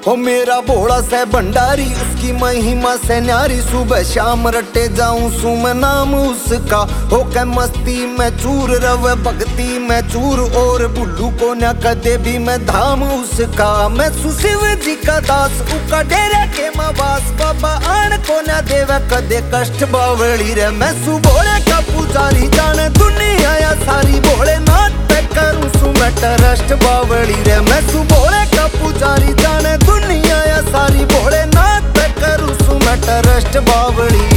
ओ मेरा भोला से भंडारी उसकी महिमा से न्यारी, सुबह शाम रटे जाऊं सु मैं नाम उसका। होके मस्ती में चूर रवे भक्ति में चूर, और बुल्लू को न कदे भी मैं धाम उसका। मैं सुशिव जी का दास उका डेरे के मावास, बाबा आन को न देवे कदे कष्ट बावली रे। मैं सु भोले का पुजारी जाने दुनिया या सारी, भोलेनाथ पे करूं सु मैं ट्रस्ट बावली रे। मैं सु भोले का पुजारी जाने दुनिया या सारी, भोलेनाथ पे करूं सु मैं ट्रस्ट बावली।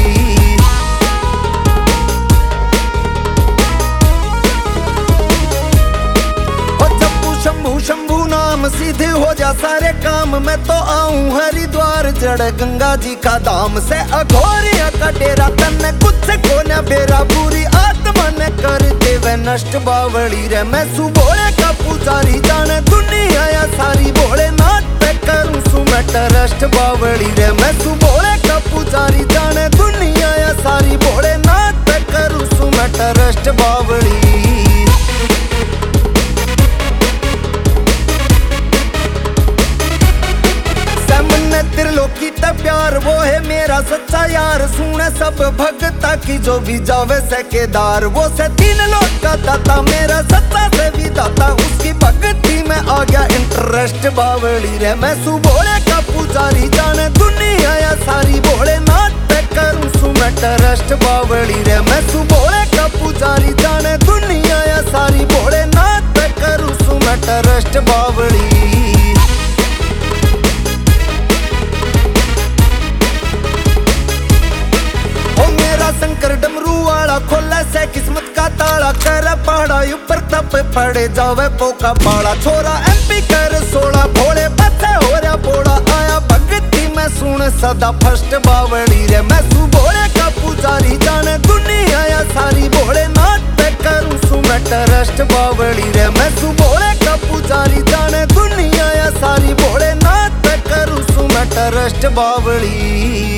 शंभू शंभू नाम सीधे हो जा सारे काम, मैं तो आऊं हरिद्वार जड़ गंगा जी का धाम से। अघोरिया का डेरा तन्ने कुछ को न बेरा, पूरी आत्मा ने कर देवे नष्ट बावली रे। मैं सु भोले का पुजारी जाने दुनिया या सारी, भोलेनाथ पे करूं सु मैं ट्रस्ट बावली रे। मैं सु भोले का पुजारी जाने दुनिया या सारी, भोलेनाथ पे करूं सु मैं ट्रस्ट बावली। त्रिलोकी ता प्यार वो है मेरा सच्चा यार, सुने सब भगता की जो भी जावे से केदार। वो से 3 लोक का दाता मेरा सच्चा से भी दाता, उसकी भक्ति में आ गया इंटरेस्ट बावली रे। मैं सु भोले का पुजारी जाने दुनिया या सारी, भोलेनाथ पे करूं सु मैं ट्रस्ट बावली रे। मैं सु भोले का पुजारी जाने दुनिया या सारी, भोलेनाथ पे करूं सु मैं ट्रस्ट बावली। शंकर डमरू वाला खोला से किस्मत का ताला, कर पहाड़ा ऊपर तप पड़े जावे पोका पाड़ा। छोरा MP कर 16 भोले बच्चे हो रहा बोड़ा, आया भक्ति में सुन सदा फर्स्ट बावली रे। मैं सु भोले का पुजारी जाने दुनिया या सारी, भोलेनाथ पे करूं सु मैं ट्रस्ट बावली रे। मैं सु भोले का पुजारी जाने दुनिया या सारी, भोलेनाथ पे करूं सु मैं ट्रस्ट बावली।